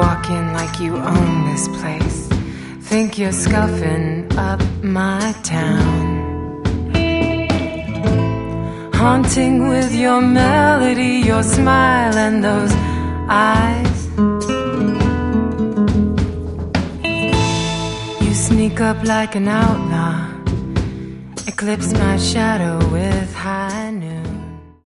walk in like you own this place. Think you're scuffing up my town. Haunting with your melody, your smile and those eyes. You sneak up like an outlaw, eclipse my shadow with high